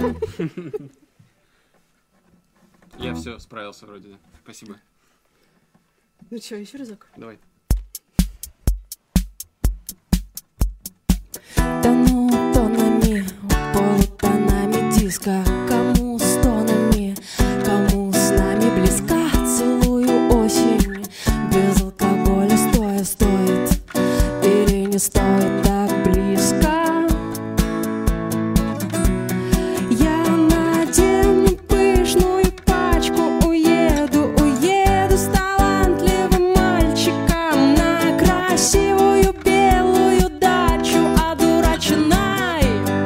Я все справился вроде, да. Спасибо. Ну что, еще разок? Давай. Тону тонами, полутонами диска. Кому стонами, кому с нами близка. Целую осень, без алкоголя стоит или не стоит так близко. Я надену пышную пачку, уеду с талантливым мальчиком на красивую белую дачу, одураченной.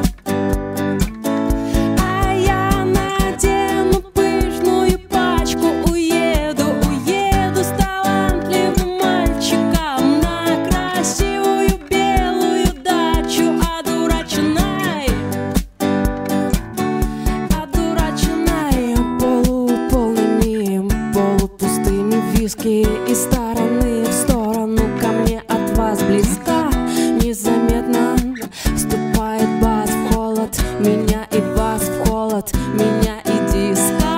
А я надену пышную пачку, уеду с талантливым мальчиком на красивую белую дачу, одураченной. Одураченной полуполными, полупустыми виски из стороны в сторону. Ко мне от вас близка, незаметно вступает бас в холод. Меня и вас в холод, меня и диска.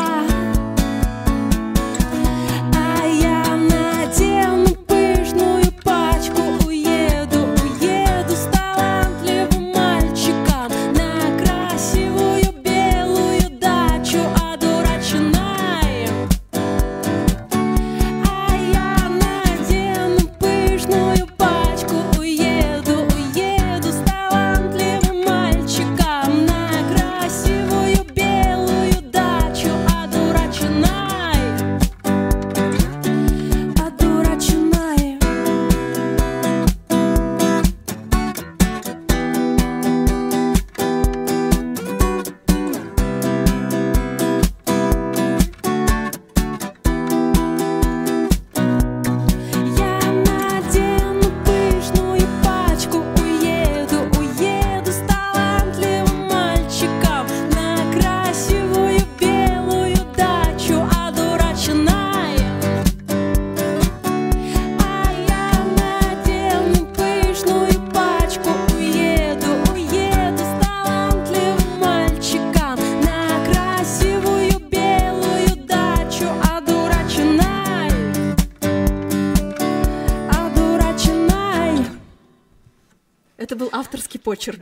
А я надену пышную пачку, уеду с талантливым мальчиком на красивую белую дачу, одураченной. А я надену пышную пачку, уеду с талантливым мальчиком на красивую белую дачу, одураченной. Одураченной. Я надену пышную пачку, уеду с талантливым мальчиком на красивую белую дачу, одураченной. А я надену пышную пачку, уеду с талантливым мальчиком на красивую белую дачу, одураченной. Одураченной. Это был авторский почерк.